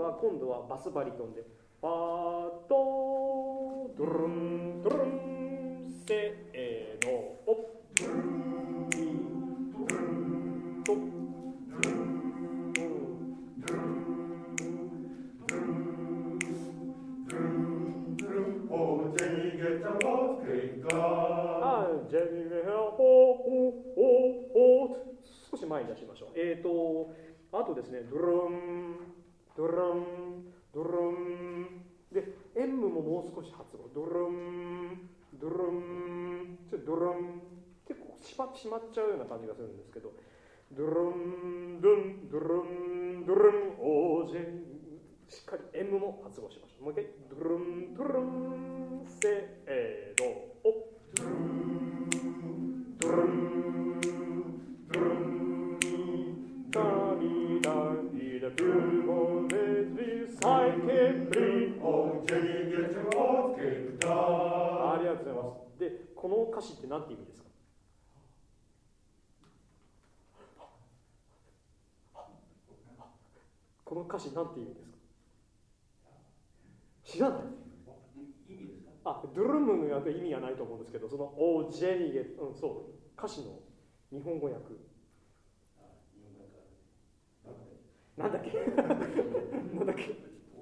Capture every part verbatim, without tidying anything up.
は今度はバスバリトンでファドドゥルンドゥルンせーのおドゥルンドゥルンとあジェニーがほほほほ少し前に出しましょう。えーとあとですねドゥルンドゥルンドゥルンで M ももう少し発音ドゥルンドゥルンちょっとドゥルン結構しましまっちゃうような感じがするんですけどドゥルンドゥンドゥルンドゥルンオージェンしっかり M も発音しましょう。もう一回ドゥルンドゥルンせーのおドゥルンドゥルンドゥルンダニダニダプルゴレズサイケプリオジェニゲチョーケダありがとうございます。でこの歌詞って何て意味ですか？この歌詞何て意味ですか？知らない？あ、ドゥルムの訳意味はないと思うんですけど、そのオージェニゲ、うん、そう、歌詞の日本語訳。なんだっけなんだっけ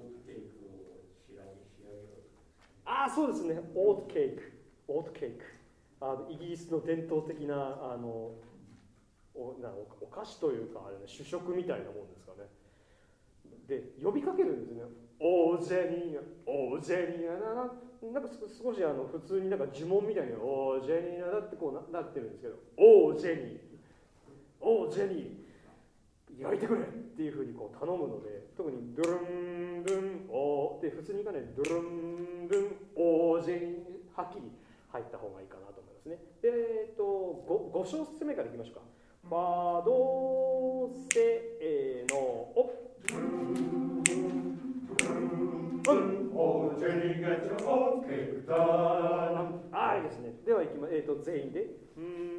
ああ、そうですね、オートケーク。オートケーク。あのイギリスの伝統的なあの お, な お, お菓子というかあれ、ね、主食みたいなもんですかね。で、呼びかけるんですね。オージェニーナ、オージェニーナな、なんか少しあの普通になんか呪文みたいにオージェニーナだってこう な, なってるんですけど、オージェニー、オージェニー、焼いてくれっていうふうにこう頼むので、特にドゥルンドゥンオーって普通にいかないドゥルンドゥンオージェニーはっきり入った方がいいかなと思いますね。で、えっと ご, ご小節目からいきましょうか。ファドセーのオああ、いいですね。では、いきま、えーと、全員で。